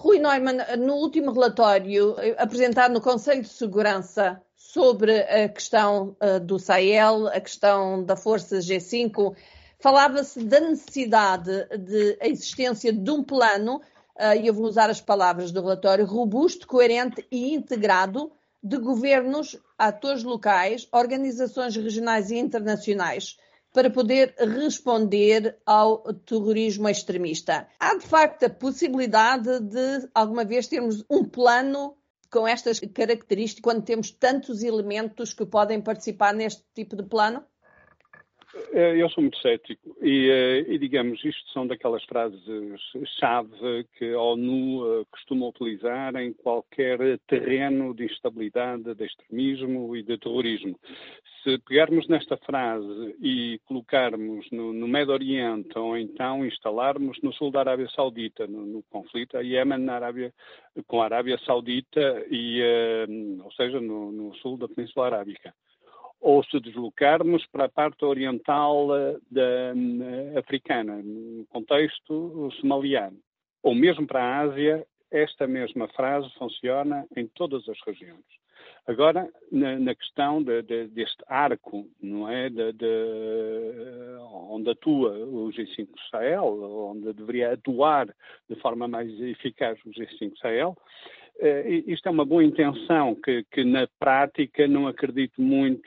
Rui Neumann, no último relatório apresentado no Conselho de Segurança sobre a questão do Sahel, a questão da Força G5, falava-se da necessidade de a existência de um plano, e eu vou usar as palavras do relatório, robusto, coerente e integrado de governos, atores locais, organizações regionais e internacionais, para poder responder ao terrorismo extremista. Há, de facto, a possibilidade de, alguma vez, termos um plano com estas características, quando temos tantos elementos que podem participar neste tipo de plano? Eu sou muito cético e, digamos, isto são daquelas frases-chave que a ONU costuma utilizar em qualquer terreno de instabilidade, de extremismo e de terrorismo. Se pegarmos nesta frase e colocarmos no Médio Oriente ou então instalarmos no sul da Arábia Saudita, no conflito a Iémen com a Arábia Saudita, ou seja, no sul da Península Arábica, ou se deslocarmos para a parte oriental africana, no contexto somaliano, ou mesmo para a Ásia, esta mesma frase funciona em todas as regiões. Agora, na questão deste arco, não é, onde atua o G5 Sahel, onde deveria atuar de forma mais eficaz o G5 Sahel, isto é uma boa intenção que na prática não acredito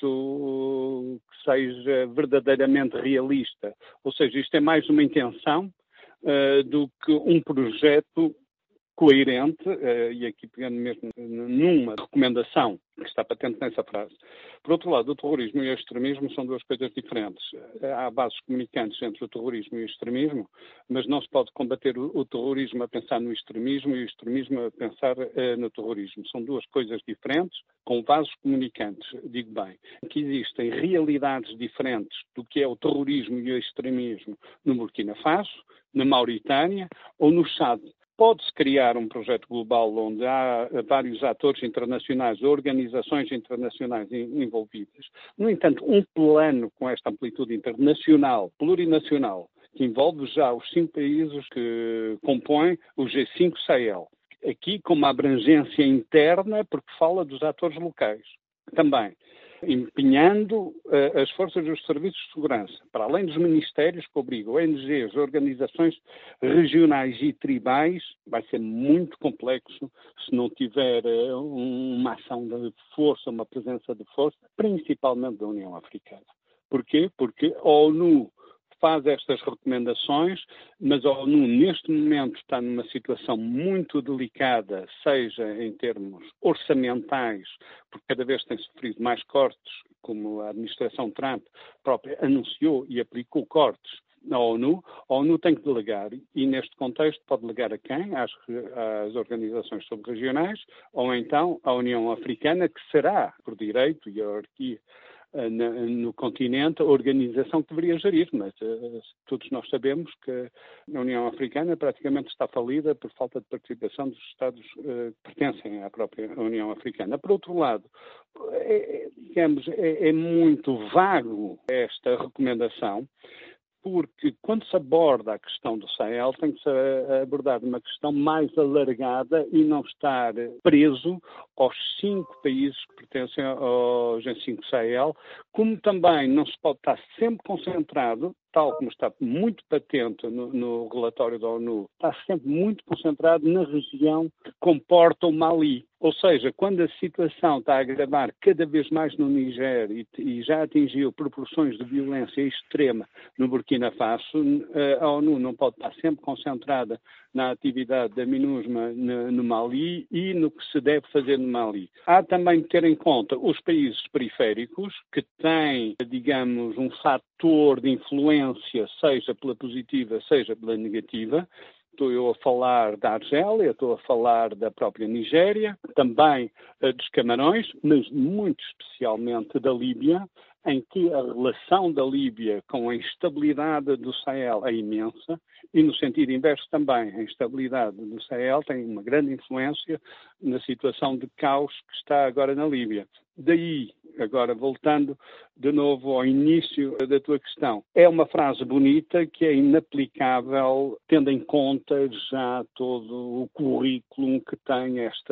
muito que seja verdadeiramente realista. Ou seja, isto é mais uma intenção do que um projeto coerente, e aqui pegando mesmo numa recomendação que está patente nessa frase. Por outro lado, o terrorismo e o extremismo são duas coisas diferentes. Há vasos comunicantes entre o terrorismo e o extremismo, mas não se pode combater o terrorismo a pensar no extremismo e o extremismo a pensar no terrorismo. São duas coisas diferentes, com vasos comunicantes, digo bem, que existem realidades diferentes do que é o terrorismo e o extremismo no Burkina Faso, na Mauritânia ou no Chad. Pode-se criar um projeto global onde há vários atores internacionais, organizações internacionais envolvidas. No entanto, um plano com esta amplitude internacional, plurinacional, que envolve já os 5 países que compõem o G5 Sahel. Aqui com uma abrangência interna, porque fala dos atores locais. Também empenhando as forças dos serviços de segurança, para além dos ministérios que obrigam ONGs, organizações regionais e tribais, vai ser muito complexo se não tiver uma ação de força, uma presença de força, principalmente da União Africana. Porquê? Porque a ONU faz estas recomendações, mas a ONU neste momento está numa situação muito delicada, seja em termos orçamentais, porque cada vez tem sofrido mais cortes, como a administração Trump própria anunciou e aplicou cortes na ONU. A ONU tem que delegar, e neste contexto pode delegar a quem? Às organizações subregionais, ou então à União Africana, que será, por direito e hierarquia no continente, a organização que deveria gerir, mas todos nós sabemos que a União Africana praticamente está falida por falta de participação dos Estados que pertencem à própria União Africana. Por outro lado, é muito vago esta recomendação, porque quando se aborda a questão do Sahel tem que se abordar uma questão mais alargada e não estar preso aos 5 países que pertencem ao G5 Sahel, como também não se pode estar sempre concentrado, tal como está muito patente no relatório da ONU, está sempre muito concentrado na região que comporta o Mali. Ou seja, quando a situação está a agravar cada vez mais no Niger e já atingiu proporções de violência extrema no Burkina Faso, a ONU não pode estar sempre concentrada na atividade da MINUSMA no Mali e no que se deve fazer no Mali. Há também de ter em conta os países periféricos, que têm, digamos, um fator de influência, seja pela positiva, seja pela negativa. Estou eu a falar da Argélia, estou a falar da própria Nigéria, também dos Camarões, mas muito especialmente da Líbia, em que a relação da Líbia com a instabilidade do Sahel é imensa e, no sentido inverso também, a instabilidade do Sahel tem uma grande influência na situação de caos que está agora na Líbia. Daí Agora, voltando de novo ao início da tua questão, é uma frase bonita que é inaplicável tendo em conta já todo o currículo que tem esta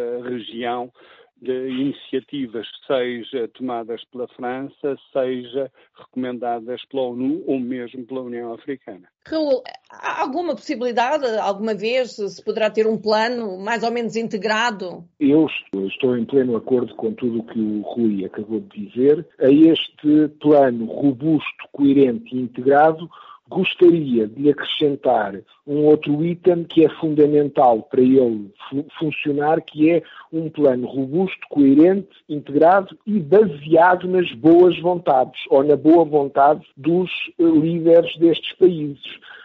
região de iniciativas, seja tomadas pela França, seja recomendadas pela ONU ou mesmo pela União Africana. Raul, há alguma possibilidade, alguma vez, se poderá ter um plano mais ou menos integrado? Eu estou em pleno acordo com tudo o que o Rui acabou de dizer. A este plano robusto, coerente e integrado, gostaria de acrescentar um outro item que é fundamental para ele funcionar, que é um plano robusto, coerente, integrado e baseado nas boas vontades, ou na boa vontade dos líderes destes países.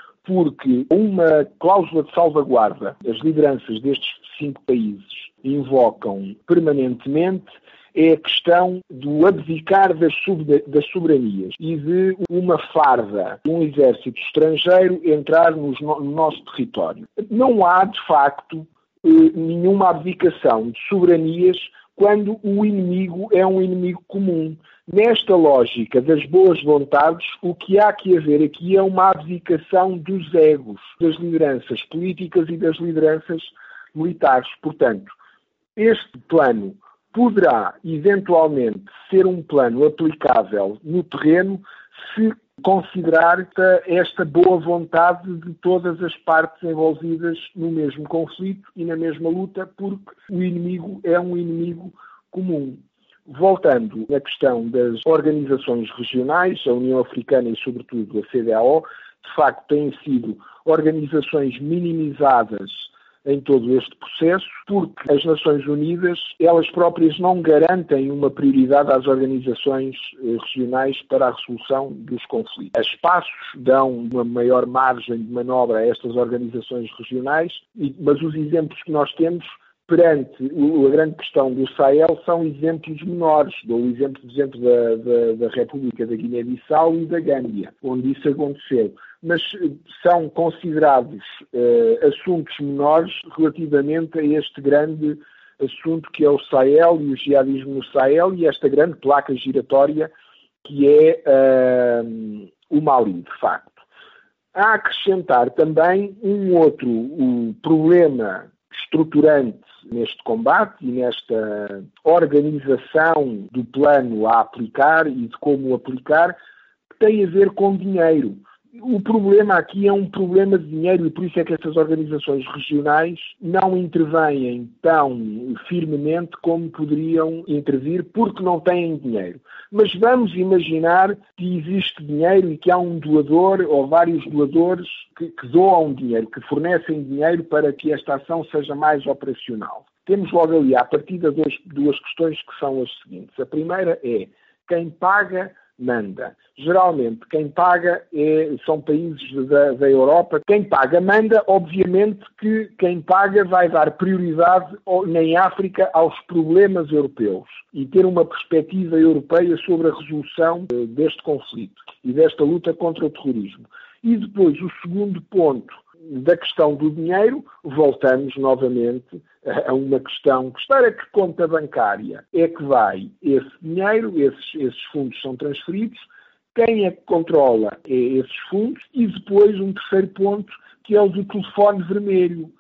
Porque uma cláusula de salvaguarda, as lideranças destes 5 países invocam permanentemente, é a questão do abdicar das soberanias e de uma farda, um exército estrangeiro entrar no nosso território. Não há, de facto, nenhuma abdicação de soberanias quando o inimigo é um inimigo comum. Nesta lógica das boas vontades, o que há que haver aqui é uma abdicação dos egos, das lideranças políticas e das lideranças militares. Portanto, este plano poderá, eventualmente, ser um plano aplicável no terreno se considerar esta boa vontade de todas as partes envolvidas no mesmo conflito e na mesma luta, porque o inimigo é um inimigo comum. Voltando à questão das organizações regionais, a União Africana e, sobretudo, a CEDEAO, de facto, têm sido organizações minimizadas em todo este processo, porque as Nações Unidas, elas próprias não garantem uma prioridade às organizações regionais para a resolução dos conflitos. As espaços dão uma maior margem de manobra a estas organizações regionais, mas os exemplos que nós temos perante a grande questão do Sahel são exemplos menores. Dou o exemplo, por exemplo, da República da Guiné-Bissau e da Gâmbia, onde isso aconteceu. Mas são considerados assuntos menores relativamente a este grande assunto que é o Sahel e o jihadismo no Sahel e esta grande placa giratória que é o Mali, de facto. Há a acrescentar também um outro problema estruturante neste combate e nesta organização do plano a aplicar e de como aplicar, que tem a ver com dinheiro. O problema aqui é um problema de dinheiro e por isso é que essas organizações regionais não intervêm tão firmemente como poderiam intervir porque não têm dinheiro. Mas vamos imaginar que existe dinheiro e que há um doador ou vários doadores que doam dinheiro, que fornecem dinheiro para que esta ação seja mais operacional. Temos logo ali, à partida, duas questões que são as seguintes. A primeira é quem paga manda. Geralmente, quem paga são países da Europa. Quem paga manda, obviamente que quem paga vai dar prioridade em África aos problemas europeus e ter uma perspectiva europeia sobre a resolução deste conflito e desta luta contra o terrorismo. E depois, o segundo ponto da questão do dinheiro, voltamos novamente a uma questão para que conta bancária é que vai esse dinheiro, esses fundos são transferidos, quem é que controla esses fundos e depois um terceiro ponto que é o do telefone vermelho.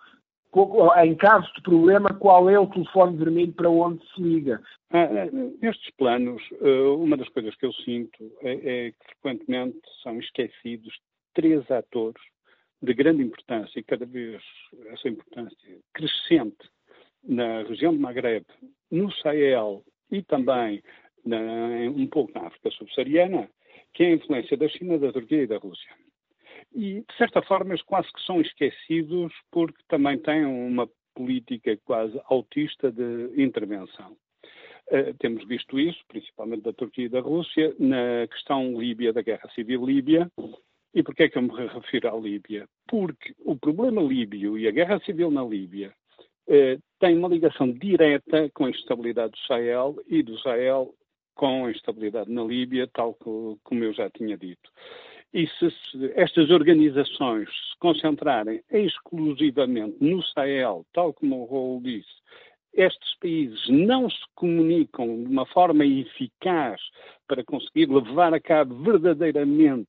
Em caso de problema, qual é o telefone vermelho para onde se liga? Nestes planos, uma das coisas que eu sinto é que frequentemente são esquecidos 3 atores de grande importância e cada vez essa importância crescente na região do Magreb, no Sahel e também um pouco na África subsaariana, que é a influência da China, da Turquia e da Rússia. E, de certa forma, eles quase que são esquecidos porque também têm uma política quase autista de intervenção. Temos visto isso, principalmente da Turquia e da Rússia, na questão líbia, da guerra civil líbia. E porquê é que eu me refiro à Líbia? Porque o problema líbio e a guerra civil na Líbia tem uma ligação direta com a instabilidade do Sahel e do Sahel com a instabilidade na Líbia, tal como eu já tinha dito. E se estas organizações se concentrarem exclusivamente no Sahel, tal como o Raul disse, estes países não se comunicam de uma forma eficaz para conseguir levar a cabo verdadeiramente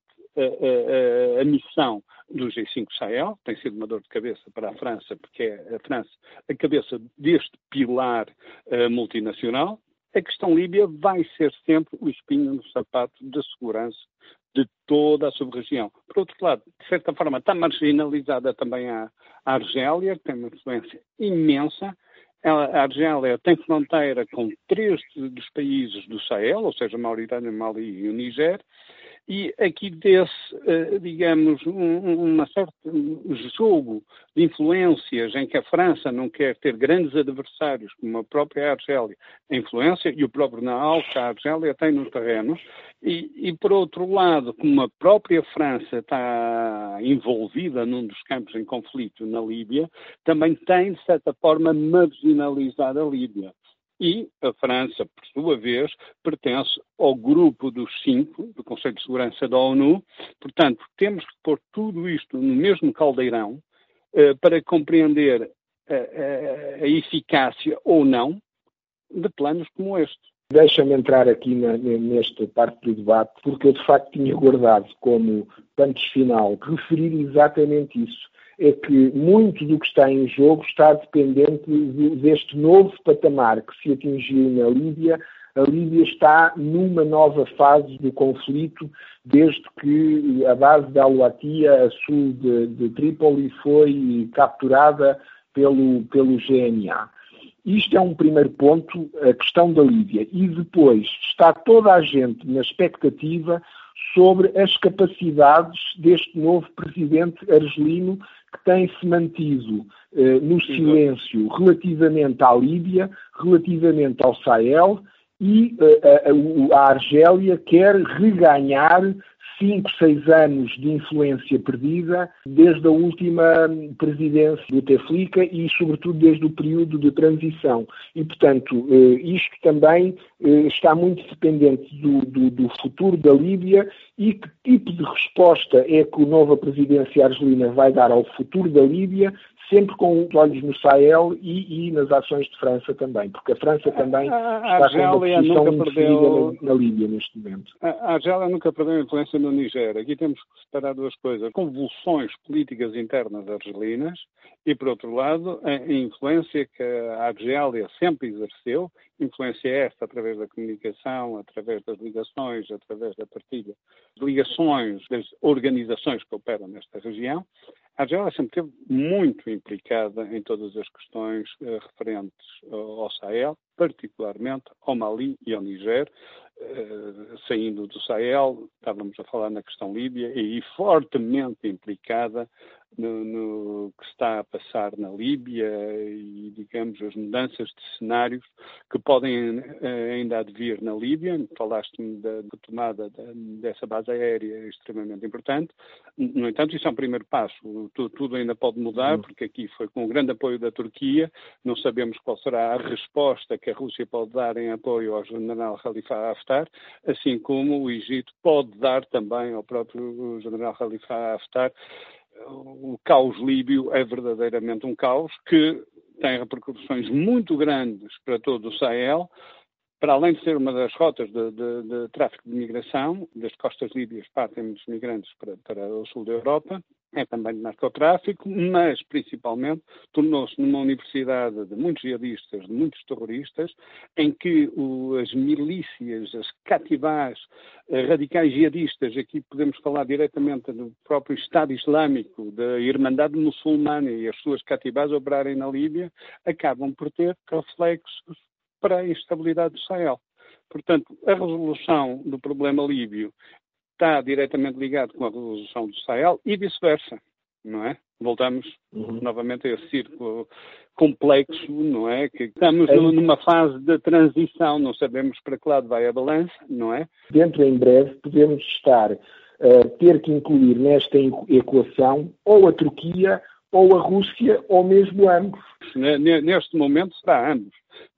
a missão do G5 Sahel, tem sido uma dor de cabeça para a França, porque é a França a cabeça deste pilar multinacional, a questão líbia vai ser sempre o espinho no sapato da segurança de toda a sub-região. Por outro lado, de certa forma, está marginalizada também a Argélia, que tem uma influência imensa. A Argélia tem fronteira com 3 dos países do Sahel, ou seja, Mauritânia, Mali e o Níger, e aqui desse, digamos, um certo jogo de influências em que a França não quer ter grandes adversários, como a própria Argélia, a influência e o próprio know-how que a Argélia tem no terreno, e por outro lado, como a própria França está envolvida num dos campos em conflito na Líbia, também tem, de certa forma, marginalizado a Líbia. E a França, por sua vez, pertence ao grupo dos 5, do Conselho de Segurança da ONU. Portanto, temos que pôr tudo isto no mesmo caldeirão para compreender a eficácia ou não de planos como este. Deixa-me entrar aqui nesta parte do debate, porque eu de facto tinha guardado como punch final referir exatamente isso. É que muito do que está em jogo está dependente deste novo patamar que se atingiu na Líbia. A Líbia está numa nova fase do conflito desde que a base de Al-Watia, a sul de Trípoli, foi capturada pelo GNA. Isto é um primeiro ponto, a questão da Líbia. E depois está toda a gente na expectativa sobre as capacidades deste novo presidente argelino que tem-se mantido no silêncio relativamente à Líbia, relativamente ao Sahel, e a Argélia quer reganhar 5, 6 anos de influência perdida desde a última presidência do Bouteflika e, sobretudo, desde o período de transição. E, portanto, isto também está muito dependente do futuro da Líbia e que tipo de resposta é que a nova presidência argelina vai dar ao futuro da Líbia, sempre com os olhos no Sahel e nas ações de França também, porque a França também está com uma posição indefinida na Líbia neste momento. A Argélia nunca perdeu influência no Níger. Aqui temos que separar duas coisas. Convulsões políticas internas argelinas e, por outro lado, a influência que a Argélia sempre exerceu, influência esta através da comunicação, através das ligações, através da partilha de ligações das organizações que operam nesta região. A Argélia sempre esteve muito implicada em todas as questões referentes ao Sahel, particularmente ao Mali e ao Níger. Saindo do Sahel, estávamos a falar na questão líbia e fortemente implicada no que está a passar na Líbia e, digamos, as mudanças de cenários que podem ainda advir na Líbia. Falaste-me da tomada dessa base aérea extremamente importante. No entanto, isso é um primeiro passo. Tudo ainda pode mudar, porque aqui foi com o grande apoio da Turquia. Não sabemos qual será a resposta que a Rússia pode dar em apoio ao general Khalifa Haftar, assim como o Egito pode dar também ao próprio general Khalifa Haftar. O caos líbio é verdadeiramente um caos que tem repercussões muito grandes para todo o Sahel, para além de ser uma das rotas de tráfico de migração. Das costas líbias partem muitos migrantes para o sul da Europa, é também de narcotráfico, mas principalmente tornou-se numa universidade de muitos jihadistas, de muitos terroristas, em que as milícias, as cativás radicais jihadistas, aqui podemos falar diretamente do próprio Estado Islâmico, da Irmandade Muçulmana e as suas cativás operarem na Líbia, acabam por ter reflexos para a instabilidade do Sahel. Portanto, a resolução do problema líbio está diretamente ligado com a resolução do Sahel e vice-versa, não é? Voltamos novamente a esse círculo complexo, não é? Que estamos numa fase de transição, não sabemos para que lado vai a balança, não é? Dentro em breve podemos estar a ter que incluir nesta equação ou a Turquia ou a Rússia ou mesmo ambos. Neste momento será ambos.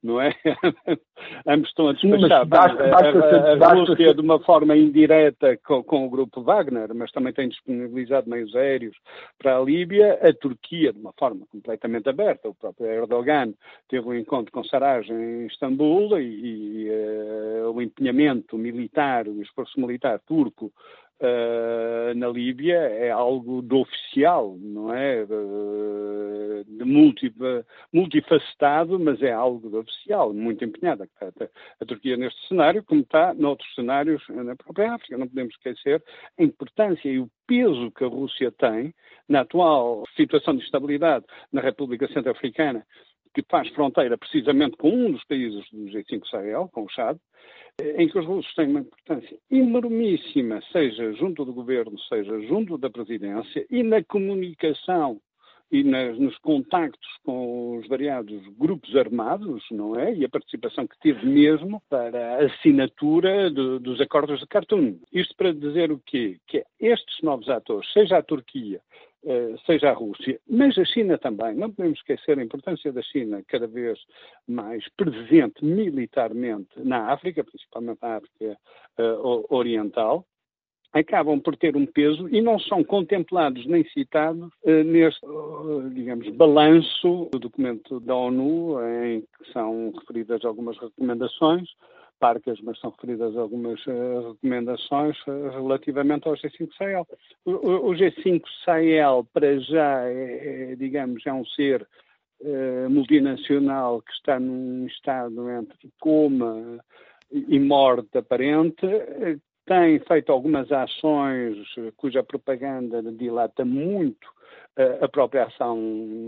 não é? Ambos estão a despachar a Rússia de uma forma indireta com o grupo Wagner, mas também tem disponibilizado meios aéreos para a Líbia. A Turquia, de uma forma completamente aberta. O próprio Erdogan teve um encontro com Sarraj em Istambul e o empenhamento militar, o esforço militar turco na Líbia é algo do oficial, não é? Multifacetado, mas é algo do oficial, muito empenhada. A Turquia neste cenário, como está noutros cenários na própria África. Não podemos esquecer a importância e o peso que a Rússia tem na atual situação de estabilidade na República Centro-Africana, que faz fronteira precisamente com um dos países do G5 Sahel, com o Chad, em que os russos têm uma importância enormíssima, seja junto do governo, seja junto da presidência, e na comunicação e nos contactos com os variados grupos armados, não é? E a participação que teve mesmo para a assinatura dos acordos de Khartoum. Isto para dizer o quê? Que estes novos atores, seja a Turquia, seja a Rússia, mas a China também. Não podemos esquecer a importância da China cada vez mais presente militarmente na África, principalmente na África Oriental, acabam por ter um peso e não são contemplados nem citados neste, digamos, balanço do documento da ONU, em que são referidas algumas recomendações, parcas, mas são referidas algumas recomendações relativamente ao G5 Sahel. O G5 Sahel, para já, digamos, é um ser multinacional que está num estado entre coma e morte aparente, tem feito algumas ações cuja propaganda dilata muito a própria ação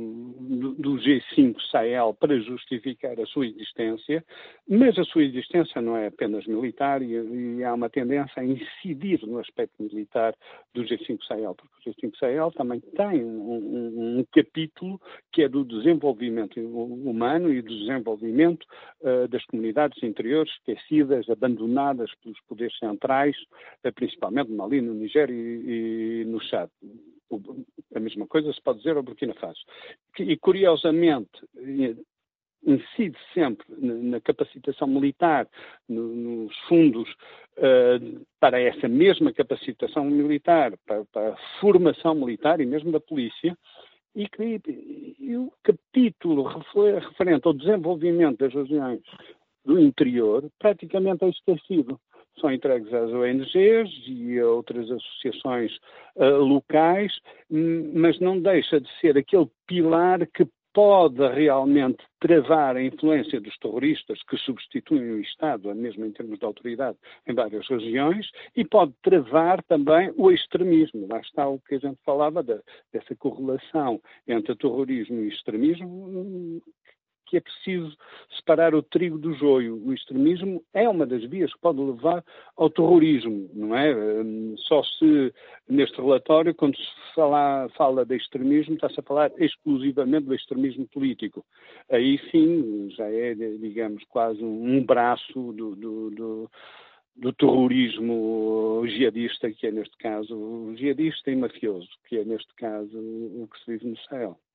do G5 Sahel para justificar a sua existência, mas a sua existência não é apenas militar e há uma tendência a incidir no aspecto militar do G5 Sahel, porque o G5 Sahel também tem um capítulo que é do desenvolvimento humano e do desenvolvimento das comunidades interiores esquecidas, abandonadas pelos poderes centrais, principalmente no Mali, no Nigéria e no Chad. A mesma coisa se pode dizer ao Burkina Faso. E, curiosamente, incide sempre na capacitação militar, nos fundos para essa mesma capacitação militar, para a formação militar e mesmo da polícia, e o capítulo referente ao desenvolvimento das regiões do interior praticamente é esquecido. São entregues às ONGs e a outras associações locais, mas não deixa de ser aquele pilar que pode realmente travar a influência dos terroristas que substituem o Estado, mesmo em termos de autoridade, em várias regiões, e pode travar também o extremismo. Lá está o que a gente falava dessa correlação entre terrorismo e extremismo, que é preciso separar o trigo do joio. O extremismo é uma das vias que pode levar ao terrorismo, não é? Só se, neste relatório, quando se fala de extremismo, está-se a falar exclusivamente do extremismo político. Aí sim, já é, digamos, quase um braço do terrorismo jihadista, que é neste caso, jihadista e mafioso, que é neste caso o que se vive no Sahel.